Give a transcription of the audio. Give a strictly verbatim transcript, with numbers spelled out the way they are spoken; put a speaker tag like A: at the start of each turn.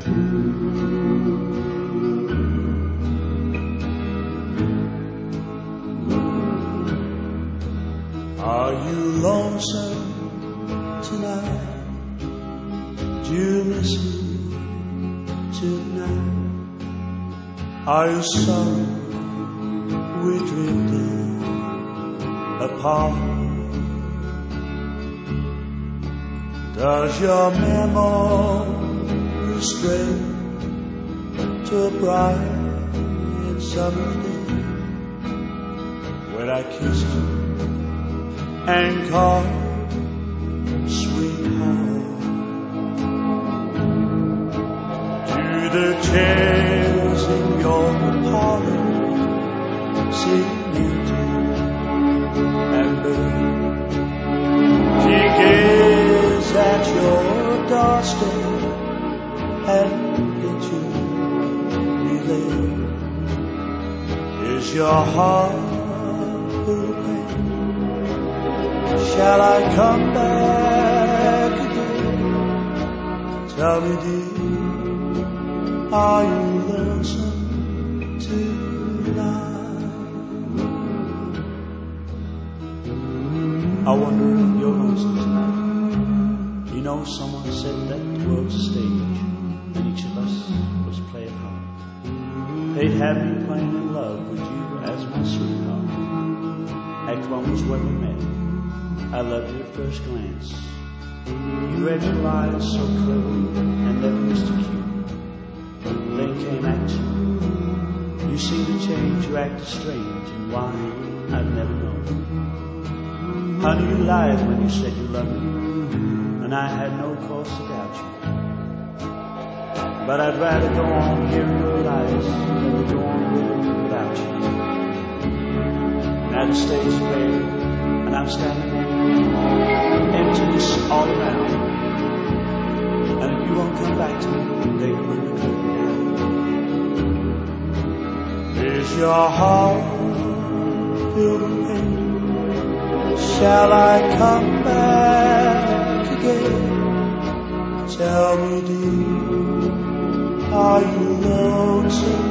A: Are you lonesome tonight? Do you miss me tonight? Are you sorry we drifted apart? Does your memory stray to a bright summer's day when I kissed you and called sweetheart? Do the chairs in your parlor seem empty and bare? Do you gaze at your doorstep and picture me there? Is your heart full of pain? Shall I come back again? Tell me, dear, are you lonesome tonight? I wonder if you're lonesome tonight. You know, someone said that the world's a stage and each of us was playing hard. They'd have me playing in love with you as my sweetheart. Act one was when we met. I loved you at first glance. You read your eyes so cleverly and never missed a cue. Then came action. You seemed to change, you acted strange, and why, I've never known. Honey, you lied when you said you loved me, and I had no cause to doubt you. But I'd rather go on hearing your lies than to go on living without you. Now the stage is bare, and I'm standing there, emptiness all around. And if you won't come back to me, they will bring the curtain down. Is your heart filled with pain? Shall I come back again? Tell me, dear, are you lonesome